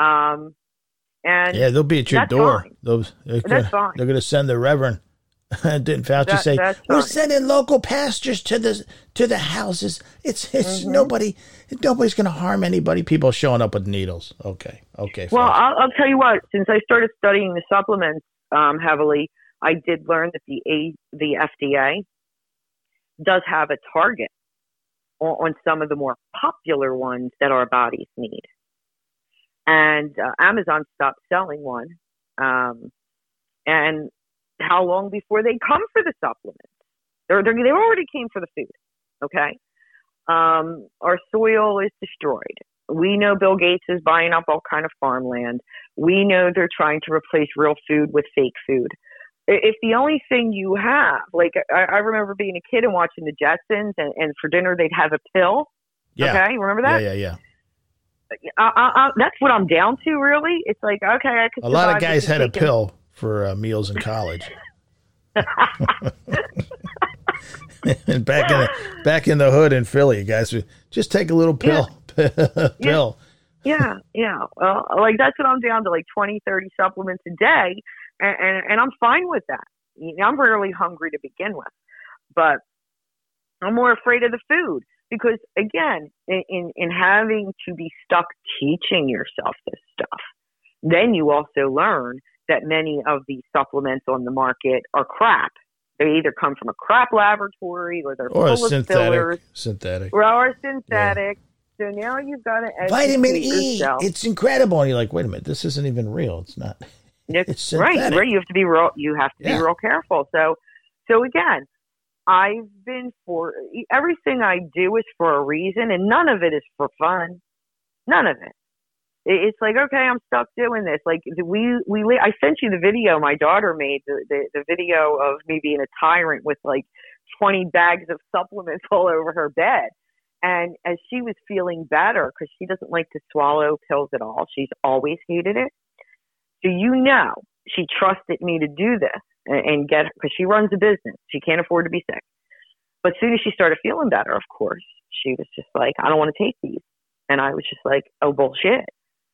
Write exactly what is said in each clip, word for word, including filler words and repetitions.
Um, and yeah, they'll be at your door. Fine. Those they're that's gonna, fine. They're going to send the Reverend. Didn't Fauci that, say we're fine. sending local pastors to the to the houses? It's it's mm-hmm. nobody. Nobody's going to harm anybody. People showing up with needles. Okay, okay. Well, Fauci. I'll, I'll tell you what. Since I started studying the supplements um, heavily, I did learn that the A, the F D A does have a target on, on some of the more popular ones that our bodies need. And uh, Amazon stopped selling one. Um, and how long before they come for the supplements? They're, they're, they already came for the food. Okay. Um, our soil is destroyed. We know Bill Gates is buying up all kind of farmland. We know they're trying to replace real food with fake food. If the only thing you have, like I, I remember being a kid and watching the Jetsons, and, and for dinner they'd have a pill. Yeah. Okay, remember that? Yeah, yeah, yeah. I, I, I, that's what I'm down to, really. It's like, okay, I could. A lot of guys had taking... a pill for uh, meals in college. And back in the, back in the hood in Philly, guys would just take a little pill. Yeah. pill. Yeah, yeah. Well, like that's what I'm down to, like twenty, thirty supplements a day, and, and, and I'm fine with that. You know, I'm rarely hungry to begin with, but I'm more afraid of the food because, again, in, in, in having to be stuck teaching yourself this stuff, then you also learn that many of these supplements on the market are crap. They either come from a crap laboratory or they're or full synthetic, of fillers. Synthetic. Or, or synthetic. Yeah. So now you've got to educate Vitamin E. yourself. It's incredible. And you're like, wait a minute, this isn't even real. It's not. It's, it's synthetic. Right, right. You have to be real. You have to yeah. be real careful. So, so again, I've been for everything I do is for a reason, and none of it is for fun. None of it. It's like, okay, I'm stuck doing this. Like we, we, I sent you the video my daughter made, the, the, the video of me being a tyrant with like twenty bags of supplements all over her bed. And as she was feeling better, because she doesn't like to swallow pills at all, she's always hated it. So, you know, she trusted me to do this and, and get, because she runs a business. She can't afford to be sick. But as soon as she started feeling better, of course, she was just like, I don't want to take these. And I was just like, oh, bullshit.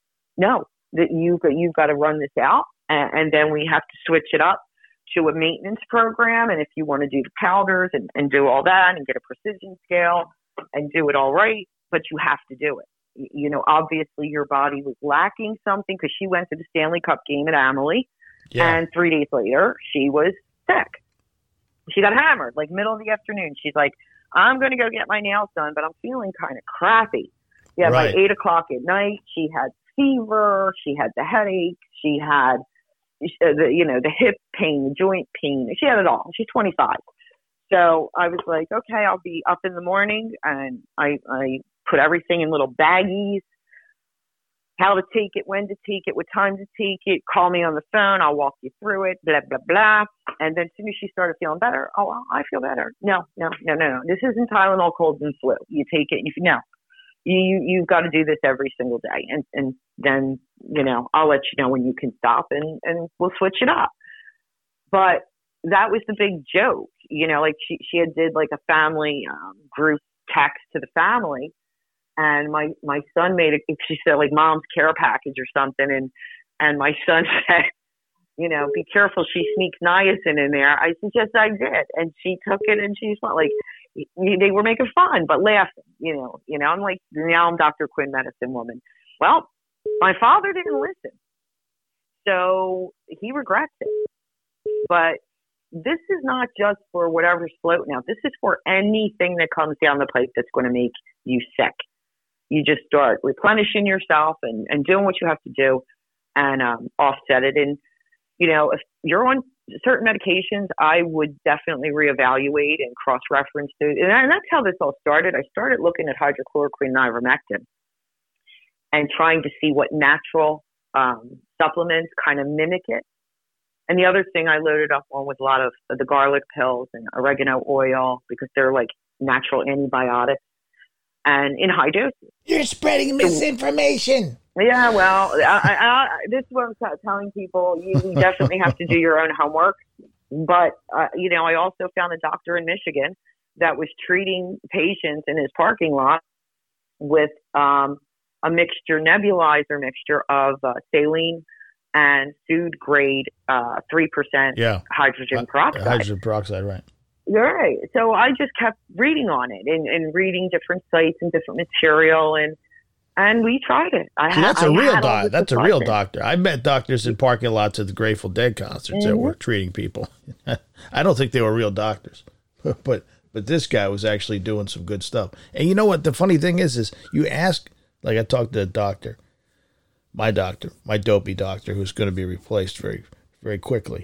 No, that you've got, you've got to run this out, and, and then we have to switch it up to a maintenance program. And if you want to do the powders and, and do all that and get a precision scale and do it all right, but you have to do it. You know, obviously your body was lacking something because she went to the Stanley Cup game at Amalie, yeah. and three days later she was sick. She got hammered, like middle of the afternoon. She's like, I'm going to go get my nails done, but I'm feeling kind of crappy. Yeah, right. By eight o'clock at night, she had fever, she had the headache, she had the, you know, the hip pain, the joint pain. She had it all. She's twenty-five. So I was like, okay, I'll be up in the morning, and I, I put everything in little baggies, how to take it, when to take it, what time to take it, call me on the phone, I'll walk you through it, blah, blah, blah. And then as soon as she started feeling better, oh, I feel better. No, no, no, no, no. This isn't Tylenol, cold, and flu. You take it, and you no. You, you, you've got to do this every single day. And, and then, you know, I'll let you know when you can stop, and, and we'll switch it up. But that was the big joke. You know, like she, she had did like a family um, group text to the family. And my, my son made it, she said like mom's care package or something. And, and my son said, you know, be careful. She sneaks niacin in there. I said, yes, I did. And she took it, and she's not like, they were making fun, but laughing, you know, you know, I'm like, now I'm Doctor Quinn, medicine woman. Well, my father didn't listen. So he regrets it. But this is not just for whatever's floating out. This is for anything that comes down the pipe that's going to make you sick. You just start replenishing yourself and, and doing what you have to do and um, offset it. And, you know, if you're on certain medications, I would definitely reevaluate and cross-reference to. And that's how this all started. I started looking at hydrochloroquine and ivermectin and trying to see what natural um, supplements kind of mimic it. And the other thing I loaded up on was a lot of the garlic pills and oregano oil because they're like natural antibiotics and in high doses. You're spreading misinformation. Yeah, well, I, I, I, this is what I'm telling people. You definitely have to do your own homework. But, uh, you know, I also found a doctor in Michigan that was treating patients in his parking lot with um, a mixture, nebulizer mixture of uh, saline and food grade uh, three percent yeah. hydrogen Uh, peroxide. hydrogen peroxide, right. Right. So I just kept reading on it and, and reading different sites and different material, and and we tried it. I See, ha- that's a I real had all doc. this That's a real discussion. doctor. I met doctors in parking lots at the Grateful Dead concerts Mm-hmm. that were treating people. I don't think they were real doctors, but but this guy was actually doing some good stuff. And you know what? The funny thing is, is you ask, like I talked to a doctor, my doctor, my dopey doctor, who's going to be replaced very, very quickly.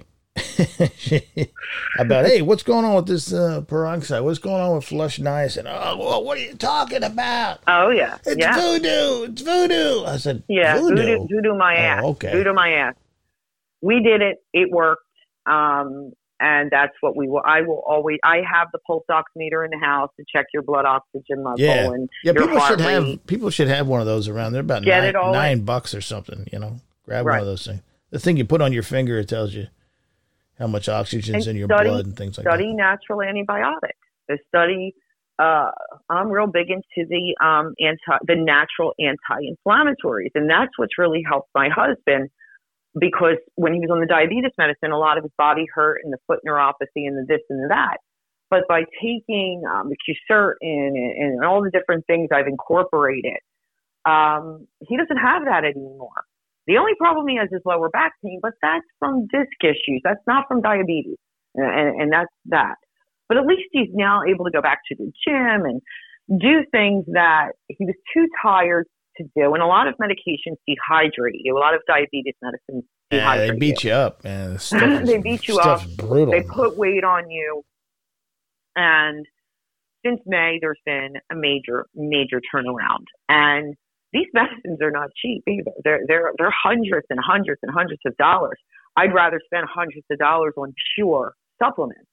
About, hey, what's going on with this uh, peroxide? What's going on with flush niacin? Oh, well, what are you talking about? Oh yeah, It's yeah, voodoo. It's voodoo. I said, yeah. voodoo. Voodoo, voodoo my ass. Oh, okay. Voodoo my ass. We did it. It worked. Um, and that's what we will. I will always. I have the pulse oximeter in the house to check your blood oxygen level Yeah, and yeah. your People heart should have rate. people should have one of those around. They're about Get nine, it all nine in. bucks or something. You know, grab Right. one of those things. The thing you put on your finger, it tells you how much oxygen's And in your study- blood and things like Study that. natural antibiotics. The study. Uh, I'm real big into the um anti the natural anti-inflammatories, and that's what's really helped my husband. Because when he was on the diabetes medicine, a lot of his body hurt and the foot neuropathy and the this and the that. But by taking um, the Q-Cert and, and all the different things I've incorporated, um, he doesn't have that anymore. The only problem he has is lower back pain, but that's from disc issues. That's not from diabetes. And, and that's that. But at least he's now able to go back to the gym and do things that he was too tired to do. And a lot of medications dehydrate you. A lot of diabetes medicines dehydrate Yeah, they beat you. you up, man. The stuff is- They beat you stuff's up. brutal. They put weight on you. And since May, there's been a major, major turnaround. And these medicines are not cheap either. They're, they're, they're hundreds and hundreds and hundreds of dollars. I'd rather spend hundreds of dollars on pure supplements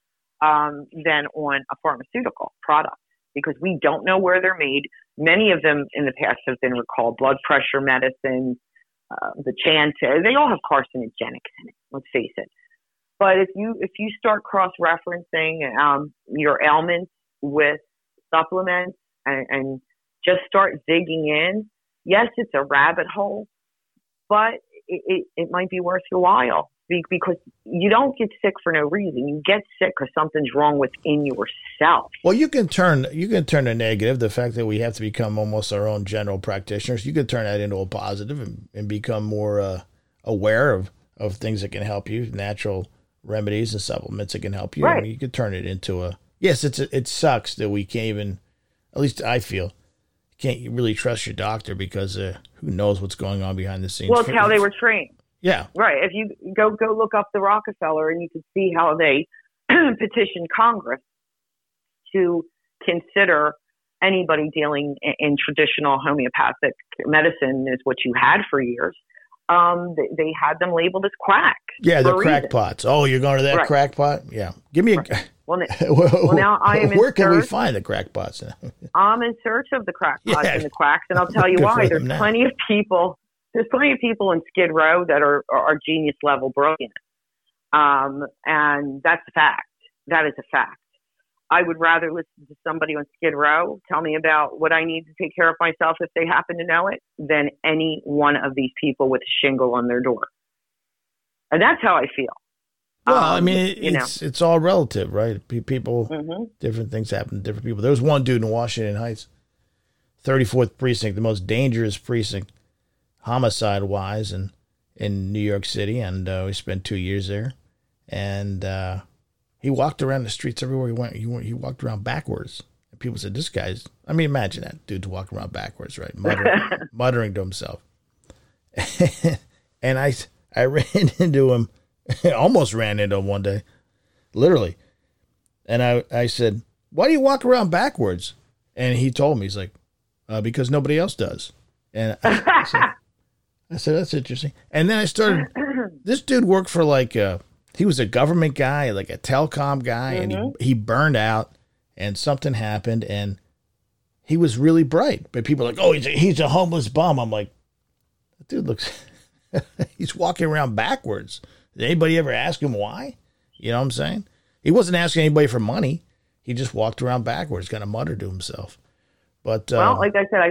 um, than on a pharmaceutical product, because we don't know where they're made. Many of them in the past have been recalled. Blood pressure medicines, uh, the Chantix, they all have carcinogenics in it, let's face it. But if you if you start cross-referencing um, your ailments with supplements and, and just start digging in, yes, it's a rabbit hole, but it, it, it might be worth your while, because you don't get sick for no reason. You get sick because something's wrong within yourself. Well, you can turn you can turn a negative, the fact that we have to become almost our own general practitioners. You can turn that into a positive and, and become more uh, aware of, of things that can help you, natural remedies and supplements that can help you. Right. I mean, you could turn it into a yes. It's a, it sucks that we can't even, at least I feel, can't really trust your doctor because uh, who knows what's going on behind the scenes. Well, it's how they were trained. Yeah. Right. If you go go look up the Rockefeller, and you can see how they petitioned Congress to consider anybody dealing in, in traditional homeopathic medicine is what you had for years. Um, they, they had them labeled as quack. Yeah, for they're a reason. crackpots. Oh, you're going to that Right. crackpot? Yeah. Give me a. Right. Well, n- well, well, now I am in Where can we search- find the crackpots now? I'm in search of the crackpots Yeah. and the quacks, and I'll tell you Good why. for There's them now. plenty of people. There's plenty of people in Skid Row that are are, are genius level brilliant, um, and that's a fact. That is a fact. I would rather listen to somebody on Skid Row tell me about what I need to take care of myself if they happen to know it than any one of these people with a shingle on their door. And that's how I feel. Well, Um, I mean, it, you know. it's it's all relative, right? Pe- People, Mhm. different things happen to different people. There was one dude in Washington Heights, thirty-fourth precinct, the most dangerous precinct, homicide-wise, in in New York City, and uh, we spent two years there. And uh, he walked around the streets everywhere he went. He went, he walked around backwards. And people said, "This guy's." I mean, imagine that dude's walking around backwards, right, muttering, muttering to himself. And I I ran into him. Almost ran into him one day, literally. And I, I said, "Why do you walk around backwards?" And he told me, he's like, uh, "Because nobody else does." And I, I, said, I said, "That's interesting." And then I started, this dude worked for like, a, he was a government guy, like a telecom guy, Mm-hmm. and he, he burned out and something happened and he was really bright. But people are like, "Oh, he's a, he's a homeless bum." I'm like, that dude looks, he's walking around backwards. Did anybody ever ask him why? You know what I'm saying? He wasn't asking anybody for money. He just walked around backwards, kind of muttered to himself. But uh, Well, like I said, I, I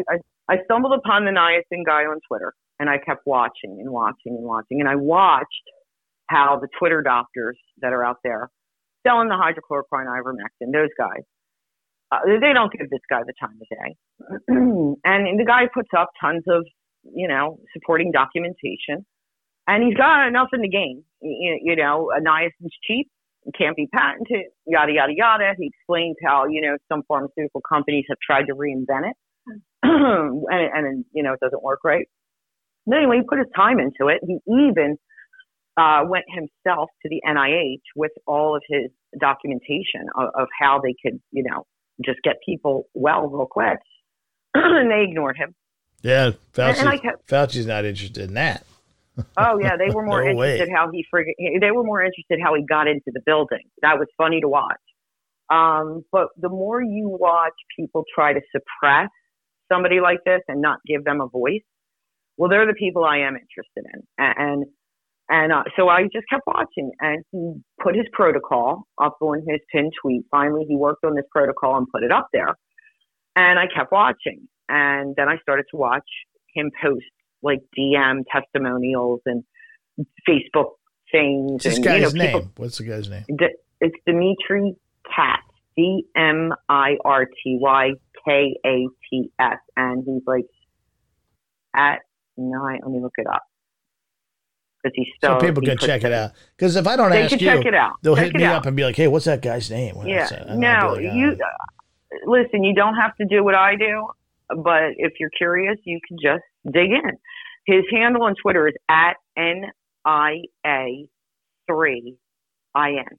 I stumbled upon the niacin guy on Twitter, and I kept watching and watching and watching. And I watched how the Twitter doctors that are out there selling the hydrochloroquine, ivermectin, those guys, uh, they don't give this guy the time of day. And the guy puts up tons of, you know, supporting documentation. And he's got enough in the game. You, you know, a niacin's cheap, can't be patented, yada, yada, yada. He explains how, you know, some pharmaceutical companies have tried to reinvent it. and, and, you know, it doesn't work right. But anyway, he put his time into it. He even uh, went himself to the N I H with all of his documentation of, of how they could, you know, just get people well real quick. And they ignored him. Yeah, Fauci, and, and kept, Fauci's not interested in that. Oh yeah, they were more no interested way. how he friggin', they were more interested how he got into the building. That was funny to watch. Um, but the more you watch people try to suppress somebody like this and not give them a voice, well, they're the people I am interested in. And and uh, so I just kept watching, and he put his protocol up on his pinned tweet. Finally, he worked on this protocol and put it up there. And I kept watching, and then I started to watch him post like D M testimonials and Facebook things. What's this and, guy's you know, name? people, What's the guy's name? It's Dimitri Katz, D M I R T Y K A T S. And he's like at nine, let me look it up. Because he's still. So people he can check it out. Because if I don't they ask can you, check it out. they'll check hit me out. up and be like, hey, what's that guy's name? What yeah. that? No, like, oh. you uh, listen, you don't have to do what I do. But if you're curious, you can just dig in. His handle on Twitter is at N I A three I N.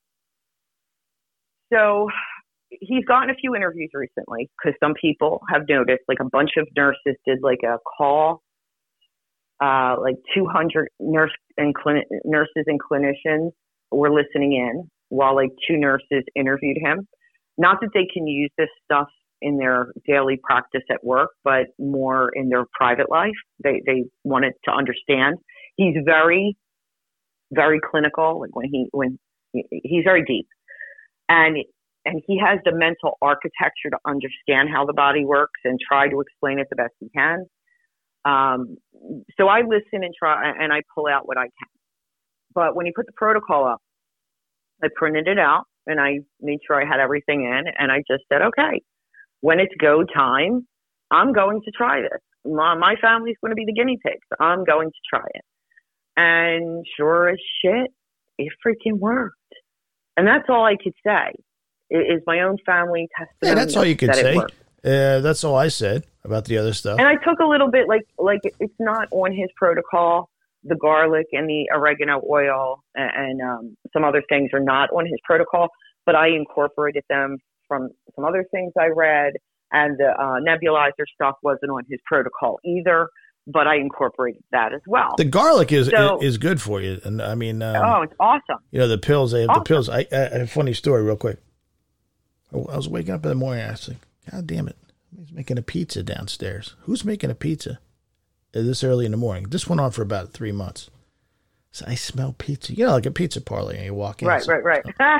So he's gotten a few interviews recently because some people have noticed, like a bunch of nurses did like a call, uh, like two hundred nurse and clin- nurses and clinicians were listening in while like two nurses interviewed him. Not that they can use this stuff in their daily practice at work, but more in their private life. They they wanted to understand. He's very, very clinical. Like when he when he, he's very deep, and and he has the mental architecture to understand how the body works and try to explain it the best he can. Um, so I listen and try, and I pull out what I can. But when he put the protocol up, I printed it out and I made sure I had everything in, and I just said, okay. When it's go time, I'm going to try this. My, my family's going to be the guinea pigs. I'm going to try it. And sure as shit, it freaking worked. And that's all I could say is my own family testimony. Yeah, that's all you could that say. Uh, that's all I said about the other stuff. And I took a little bit, like, like it's not on his protocol. The garlic and the oregano oil and, and um, some other things are not on his protocol, but I incorporated them from some other things I read, and the uh, nebulizer stuff wasn't on his protocol either, but I incorporated that as well. The garlic is so, is good for you, and I mean, um, oh, it's awesome. You know, the pills. They have awesome. the pills. I, I, a funny story, real quick. I was waking up in the morning. I was like, God damn it! He's making a pizza downstairs. Who's making a pizza this early in the morning? This went on for about three months. So I smell pizza. You know, like a pizza parlor, and you walk in. Right, so, right, right.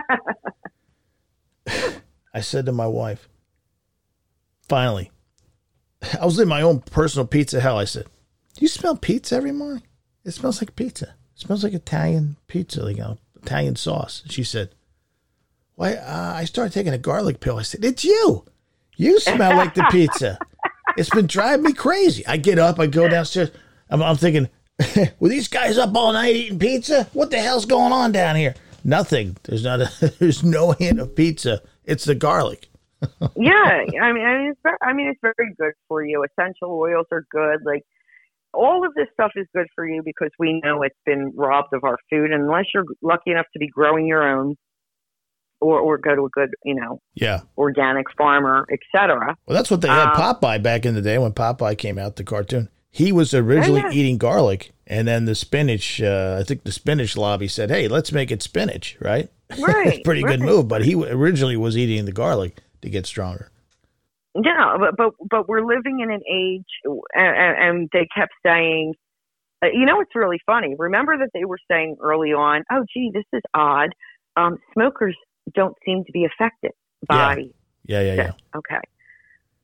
I said to my wife, finally, I was in my own personal pizza hell. I said, do you smell pizza every morning? It smells like pizza. It smells like Italian pizza, like you know, Italian sauce. And she said, why? Uh, I started taking a garlic pill. I said, it's you. You smell like the pizza. It's been driving me crazy. I get up, I go downstairs. I'm, I'm thinking, were these guys up all night eating pizza? What the hell's going on down here? Nothing. There's not a, there's no hint of pizza. It's the garlic. Yeah, I mean, I mean, it's very, I mean, it's very good for you. Essential oils are good. Like all of this stuff is good for you because we know it's been robbed of our food. And unless you're lucky enough to be growing your own, or or go to a good, you know, yeah, organic farmer, et cetera. Well, that's what they had um, Popeye back in the day when Popeye came out, the cartoon. He was originally yeah, yeah. eating garlic, and then the spinach. Uh, I think the spinach lobby said, "Hey, let's make it spinach." Right? Right. It's a pretty right. good move, but he originally was eating the garlic to get stronger. Yeah, but but, but we're living in an age, and, and they kept saying, uh, you know, it's really funny. Remember that they were saying early on, "Oh, gee, this is odd. Um, smokers don't seem to be affected by." Yeah, yeah, yeah. yeah. Okay.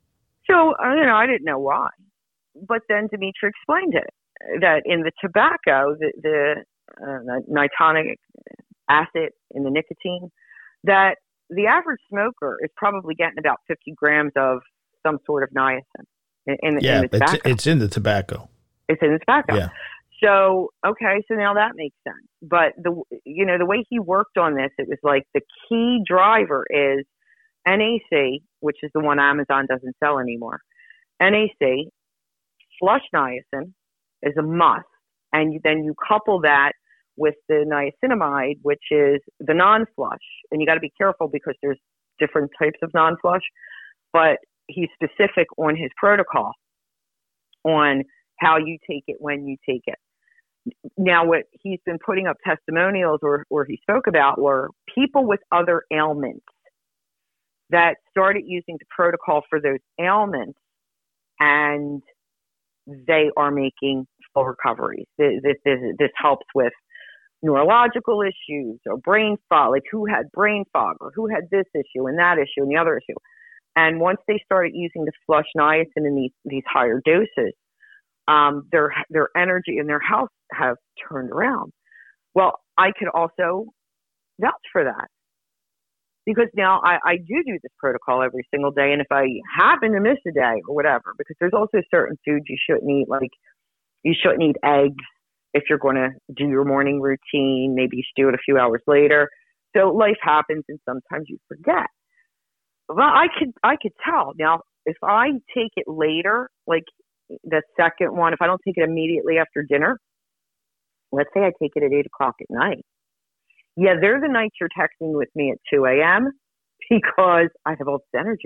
So, uh, you know, I didn't know why. But then Dimitri explained it, that in the tobacco, the, the uh, nitronic acid in the nicotine, that the average smoker is probably getting about fifty grams of some sort of niacin in, in, yeah, in the tobacco. It's, it's in the tobacco. It's in the tobacco. Yeah. So, okay, so now that makes sense. But, the you know, the way he worked on this, it was like the key driver is N A C, which is the one Amazon doesn't sell anymore. N A C, flush niacin is a must. And then you couple that with the niacinamide, which is the non-flush. And you got to be careful because there's different types of non-flush. But he's specific on his protocol on how you take it, when you take it. Now, what he's been putting up testimonials or, or he spoke about were people with other ailments that started using the protocol for those ailments, and they are making full recoveries. This, this, this helps with neurological issues or brain fog, like who had brain fog or who had this issue and that issue and the other issue. And once they started using the flush niacin in these, these higher doses, um, their their energy and their health have turned around. Well, I could also vouch for that because now I, I do do this protocol every single day. And if I happen to miss a day or whatever, because there's also certain foods you shouldn't eat, like you shouldn't eat eggs if you're going to do your morning routine. Maybe you should do it a few hours later. So life happens and sometimes you forget. Well, I could I could tell. Now, if I take it later, like the second one, if I don't take it immediately after dinner, let's say I take it at eight o'clock at night. Yeah, there are the nights you're texting with me at two a.m. because I have all this energy.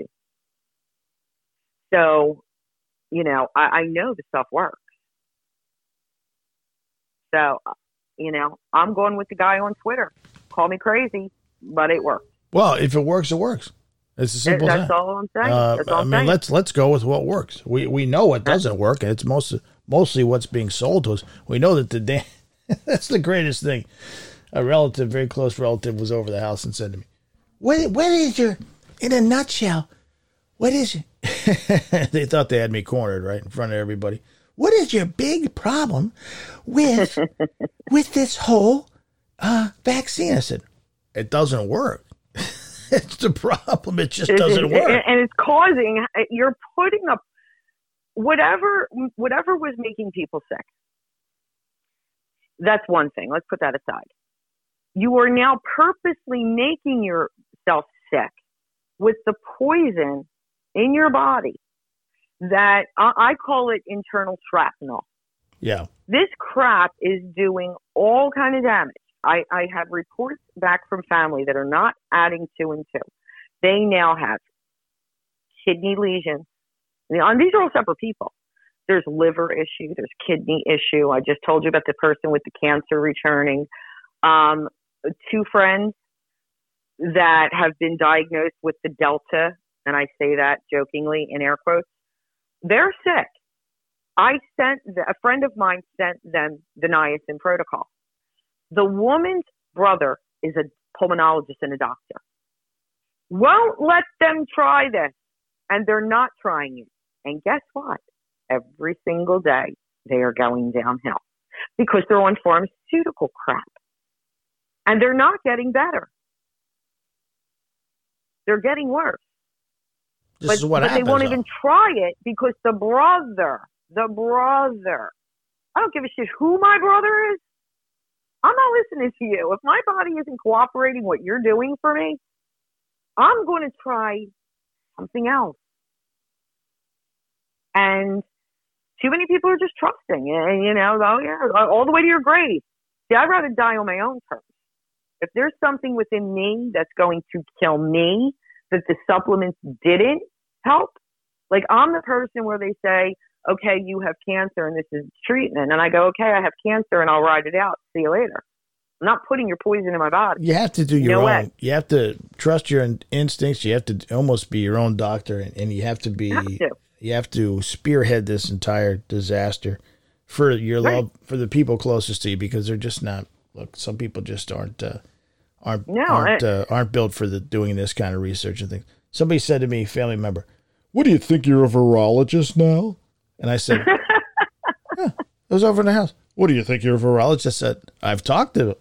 So, you know, I, I know the stuff works. So, you know, I'm going with the guy on Twitter. Call me crazy, but it works. Well, if it works, it works. It's as simple That's as that. all I'm saying. Uh, That's all I I'm mean, saying. let's let's go with what works. We we know what doesn't work, and it's most mostly what's being sold to us. We know that the damn that's the greatest thing. A relative, very close relative, was over the house and said to me, "What what is your, in a nutshell, what is it?" They thought they had me cornered right in front of everybody. What is your big problem with with this whole uh, vaccine? I said, it doesn't work. It's the problem. It just doesn't work. And it's causing, you're putting up whatever, whatever was making people sick. That's one thing. Let's put that aside. You are now purposely making yourself sick with the poison in your body that I call it internal shrapnel. Yeah. This crap is doing all kind of damage. I, I have reports back from family that are not adding two and two. They now have kidney lesions. And these are all separate people. There's liver issue. There's kidney issue. I just told you about the person with the cancer returning. Um, two friends that have been diagnosed with the Delta, and I say that jokingly in air quotes, they're sick. I sent, the, a friend of mine sent them the niacin protocol. The woman's brother is a pulmonologist and a doctor. Won't let them try this. And they're not trying it. And guess what? Every single day, they are going downhill because they're on pharmaceutical crap. And they're not getting better. They're getting worse. This but, is what but happens. They won't though. even try it because the brother, the brother, I don't give a shit who my brother is. I'm not listening to you. If my body isn't cooperating what you're doing for me, I'm going to try something else. And too many people are just trusting. And, you know, oh, yeah, all the way to your grave. See, I'd rather die on my own terms. If there's something within me that's going to kill me that the supplements didn't help, like I'm the person where they say, okay, you have cancer and this is treatment. And I go, okay, I have cancer and I'll ride it out. See you later. I'm not putting your poison in my body. You have to do your no own. Way. You have to trust your in- instincts. You have to almost be your own doctor, and, and you have to be. You have to. You have to spearhead this entire disaster for your Right. love, for the people closest to you, because they're just not. Look, some people just aren't uh, aren't No, aren't I- uh, aren't built for the doing this kind of research and things. Somebody said to me, family member, what do you think, you're a virologist now? And I said, yeah, I was over in the house. What do you think, you're a virologist? I said, I've talked to,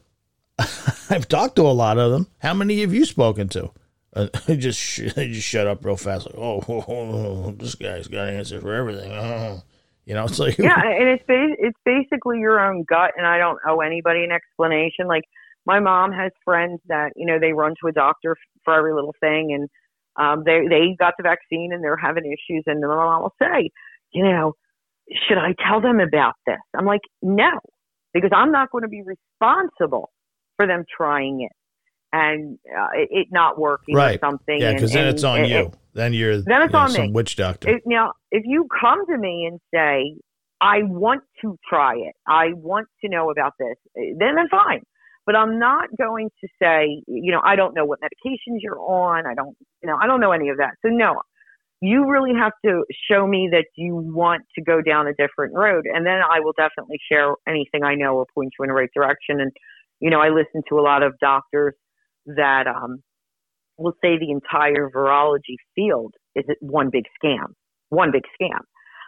I've talked to a lot of them. How many have you spoken to? Uh, they just sh- they just shut up real fast. Like, oh, oh, oh, this guy's got answers for everything. Oh. You know, it's like, yeah, and it's ba- it's basically your own gut, and I don't owe anybody an explanation. Like, my mom has friends that, you know, they run to a doctor for every little thing, and um, they they got the vaccine and they're having issues, and my mom will say, you know, should I tell them about this? I'm like, no, because I'm not going to be responsible for them trying it and uh, it, it not working right. or something. Yeah, because then and, it's on and, you. It, then you're then it's you know, on some me. witch doctor. It, now, if you come to me and say, I want to try it, I want to know about this, then then fine. But I'm not going to say, you know, I don't know what medications you're on. I don't, you know, I don't know any of that. So no, you really have to show me that you want to go down a different road. And then I will definitely share anything I know or point you in the right direction. And, you know, I listen to a lot of doctors that um, will say the entire virology field is one big scam, one big scam.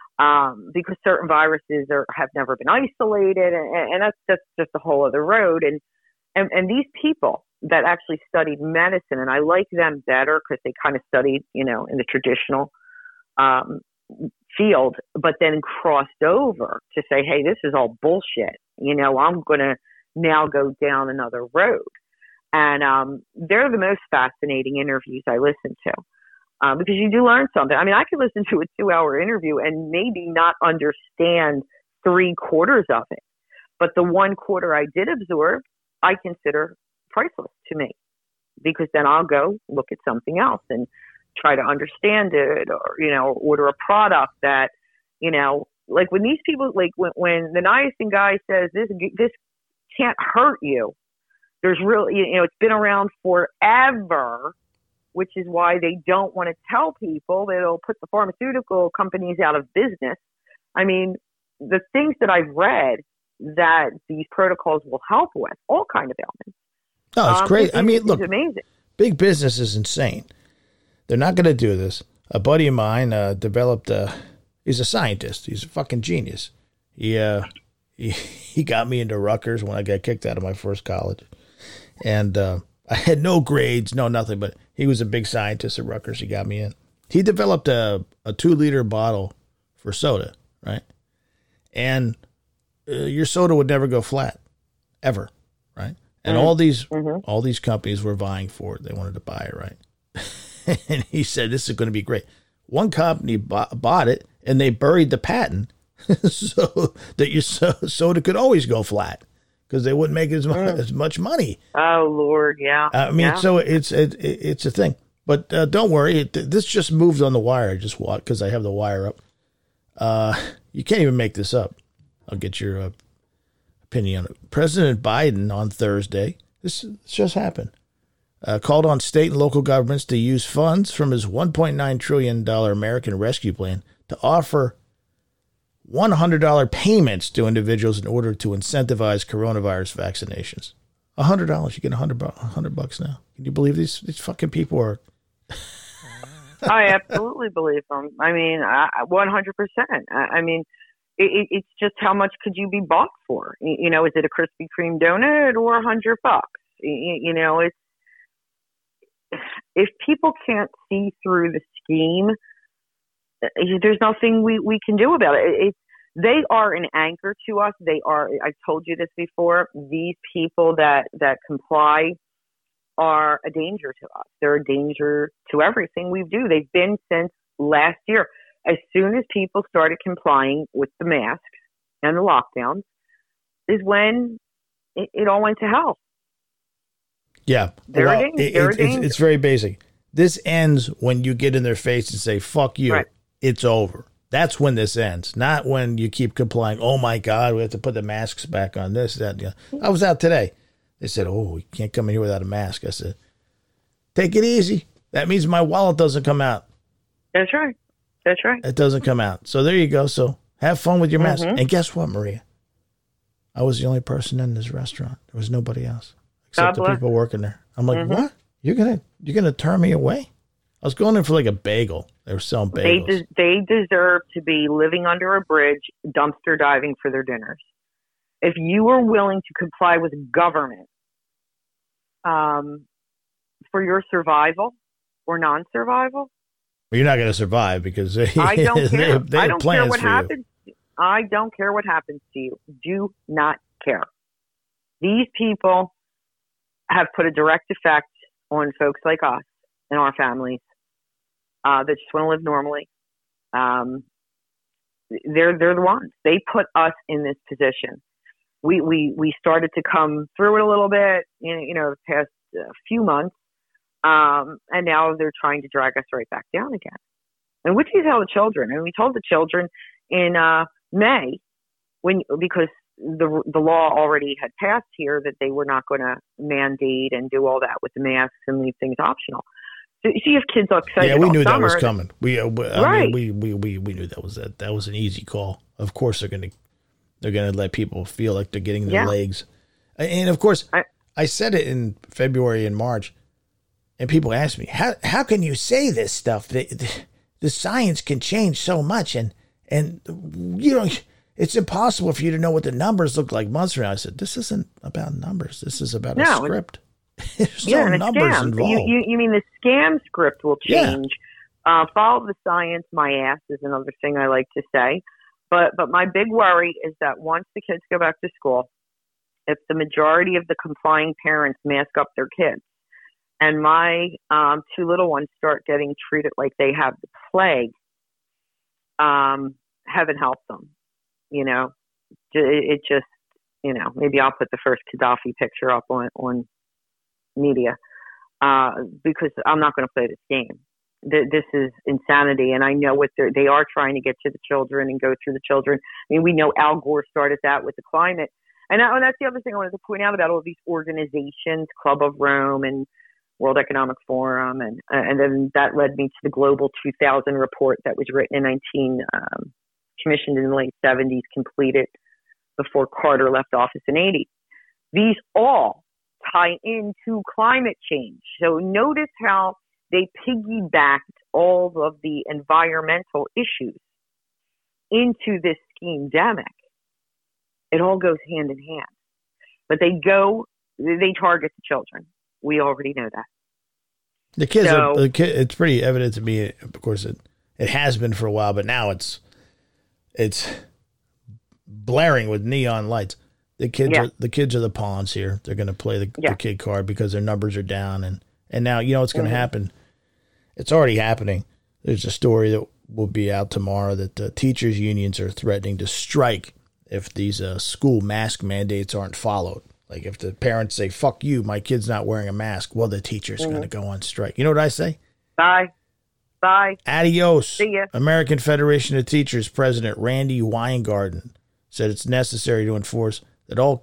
Um, because certain viruses are, have never been isolated, and, and that's, that's just a whole other road. And, and and these people that actually studied medicine, and I like them better because they kind of studied, you know, in the traditional um, field, but then crossed over to say, hey, this is all bullshit. You know, I'm going to now go down another road. And um, they're the most fascinating interviews I listen to. Um, because you do learn something. I mean, I could listen to a two-hour interview and maybe not understand three quarters of it. But the one quarter I did absorb, I consider priceless to me. Because then I'll go look at something else and try to understand it, or, you know, order a product that, you know, like when these people, like when, when the niacin guy says this, this can't hurt you. There's really, you know, it's been around forever, which is why they don't want to tell people. They'll put the pharmaceutical companies out of business. I mean, the things that I've read that these protocols will help with, all kind of ailments. No, it's um, great. It's, I mean, it's look, amazing. Big business is insane. They're not going to do this. A buddy of mine uh, developed a, he's a scientist. He's a fucking genius. He, uh, he, he got me into Rutgers when I got kicked out of my first college. And uh, I had no grades, no nothing, but he was a big scientist at Rutgers. He got me in. He developed a, a two-liter bottle for soda, right? And uh, your soda would never go flat, ever, right? And mm-hmm. all these mm-hmm. all these companies were vying for it. They wanted to buy it, right? And he said, this is going to be great. One company bought, bought it, and they buried the patent so that your so- soda could always go flat, because they wouldn't make as much, mm. as much money. Oh, Lord, yeah. I mean, yeah. so it's it, it's a thing. But uh, don't worry, it, this just moved on the wire. I just walked because I have the wire up. Uh, you can't even make this up. I'll get your uh, opinion on it. President Biden on Thursday, this, this just happened, uh, called on state and local governments to use funds from his one point nine trillion dollars American Rescue Plan to offer one hundred dollars payments to individuals in order to incentivize coronavirus vaccinations. one hundred dollars, you get one hundred, one hundred bucks now. Can you believe these these fucking people are... I absolutely believe them. I mean, I, one hundred percent. I, I mean, it, it's just how much could you be bought for? You know, is it a Krispy Kreme donut or one hundred bucks? You, you know, it's... If people can't see through the scheme, there's nothing we, we can do about it. It, it. They are an anchor to us. They are, I've told you this before, these people that, that comply are a danger to us. They're a danger to everything we do. They've been since last year. As soon as people started complying with the masks and the lockdowns is when it, it all went to hell. Yeah. They're well, a danger. It, They're it's, a danger. It's, it's very basic. This ends when you get in their face and say, fuck you. Right. It's over. That's when this ends, not when you keep complying. Oh, my God, we have to put the masks back on, this, that. Yeah. I was out today. They said, oh, you can't come in here without a mask. I said, take it easy. That means my wallet doesn't come out. That's right. That's right. It doesn't come out. So there you go. So have fun with your mask. Mm-hmm. And guess what, Maria? I was the only person in this restaurant. There was nobody else except the people working there. I'm like, mm-hmm. what? You're gonna you're gonna turn me away? I was going in for like a bagel. They were selling They bagels. des- they deserve to be living under a bridge, dumpster diving for their dinners. If you are willing to comply with government um, for your survival or non-survival, You're not going to survive because they, I don't they, care. they I have don't plans care what for you. happens. I don't care what happens to you. Do not care. These people have put a direct effect on folks like us and our families uh, that just want to live normally. Um, they're they're the ones. They put us in this position. We we we started to come through it a little bit, in, you know, the past uh, few months, um, and now they're trying to drag us right back down again. And what do you tell the children? And we told the children in uh, May, when because the the law already had passed here that they were not going to mandate and do all that with the masks and leave things optional. So you have kids all excited. Yeah, we all knew summer. that was coming. We, uh, we I Right. mean, we, we, we, we knew that was that. That was an easy call. Of course, they're gonna they're gonna let people feel like they're getting their Yeah. legs. And of course, I, I said it in February and March, and people asked me, "How how can you say this stuff? The, the, the science can change so much, and and you know it's impossible for you to know what the numbers look like months from now." I said, "This isn't about numbers. This is about No, a it's- script. There's yeah, no and a numbers scam. involved." You, you, you mean the scam script will Yeah. change? Uh, follow the science. My ass is another thing I like to say. But but my big worry is that once the kids go back to school, if the majority of the complying parents mask up their kids, and my um, two little ones start getting treated like they have the plague, um, heaven help them. You know, it, it just, you know, maybe I'll put the first Gaddafi picture up on, on media uh, because I'm not going to play this game. Th- this is insanity, and I know what they're, they are trying to get to the children and go through the children. I mean, we know Al Gore started that with the climate. And, that, and that's the other thing I wanted to point out about all these organizations, Club of Rome and World Economic Forum, and and then that led me to the Global two thousand report that was written in nineteen, um, commissioned in the late seventies, completed before Carter left office in eighty. These all tie into climate change. So notice how they piggybacked all of the environmental issues into this scheme-demic. It all goes hand in hand. But they go, they target the children. We already know that. The kids, So- are, the kid, it's pretty evident to me. Of course, it it has been for a while, but now it's it's blaring with neon lights. The kids Yeah. are the kids are the pawns here. They're going to play the, Yeah. the kid card because their numbers are down, and and now you know what's going to Mhm. happen. It's already happening. There's a story that will be out tomorrow that uh, teachers unions are threatening to strike if these uh, school mask mandates aren't followed. Like if the parents say, "Fuck you, my kid's not wearing a mask," well, the teacher's Mhm. going to go on strike. You know what I say? Bye. Bye. Adios. See ya. American Federation of Teachers President Randy Weingarten said it's necessary to enforce that all,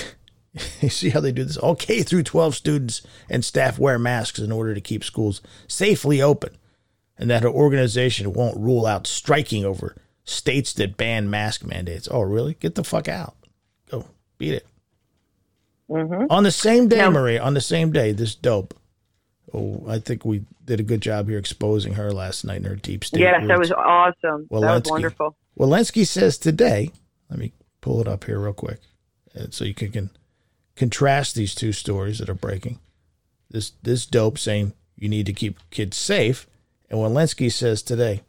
you see how they do this? All K through twelve students and staff wear masks in order to keep schools safely open, and that her organization won't rule out striking over states that ban mask mandates. Oh, really? Get the fuck out. Go. Beat it. Mm-hmm. On the same day, Now- Marie, on the same day, this dope. Oh, I think we did a good job here exposing her last night in her deep state. Yes, that roots. was awesome. That was Walensky. wonderful. Walensky says today, let me pull it up here real quick uh, so you can, can contrast these two stories that are breaking. This this dope saying you need to keep kids safe, and Walensky says today,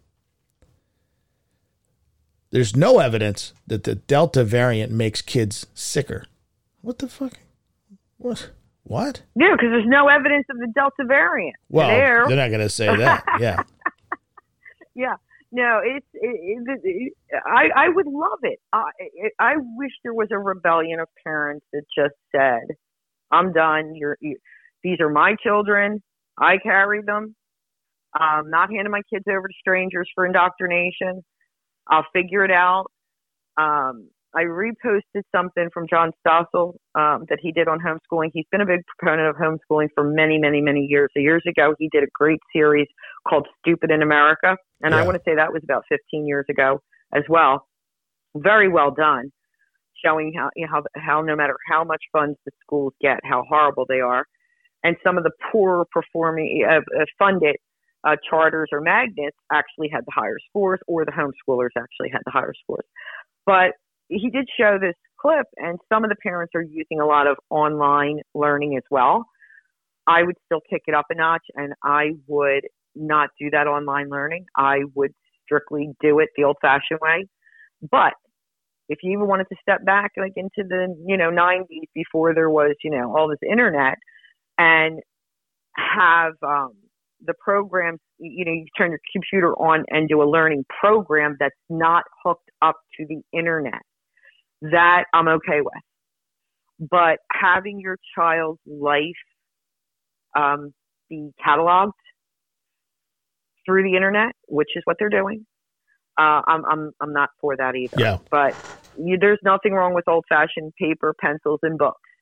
there's no evidence that the Delta variant makes kids sicker. What the fuck? What? What? Yeah, because there's no evidence of the Delta variant. Well, there. they're not going to say that. Yeah. Yeah. No, it's. It, it, it, I I would love it. I I wish there was a rebellion of parents that just said, "I'm done. You're. You, these are my children. I carry them. I'm not handing my kids over to strangers for indoctrination. I'll figure it out." Um, I reposted something from John Stossel um, that he did on homeschooling. He's been a big proponent of homeschooling for many, many, many years. So years ago, he did a great series called Stupid in America. And I Yeah. want to say that was about fifteen years ago as well. Very well done, showing how, you know, how, how no matter how much funds the schools get, how horrible they are. And some of the poorer performing, uh, uh, funded uh, charters or magnets actually had the higher scores, or the homeschoolers actually had the higher scores. But he did show this clip, and some of the parents are using a lot of online learning as well. I would still kick it up a notch, and I would not do that online learning. I would strictly do it the old-fashioned way. But if you even wanted to step back like into the, you know, nineties, before there was, you know, all this internet, and have um, the programs, you know, you turn your computer on and do a learning program that's not hooked up to the internet, that I'm okay with. But having your child's life um, be cataloged through the internet, which is what they're doing, uh, I'm I'm I'm not for that either. Yeah. But you, there's nothing wrong with old-fashioned paper, pencils, and books.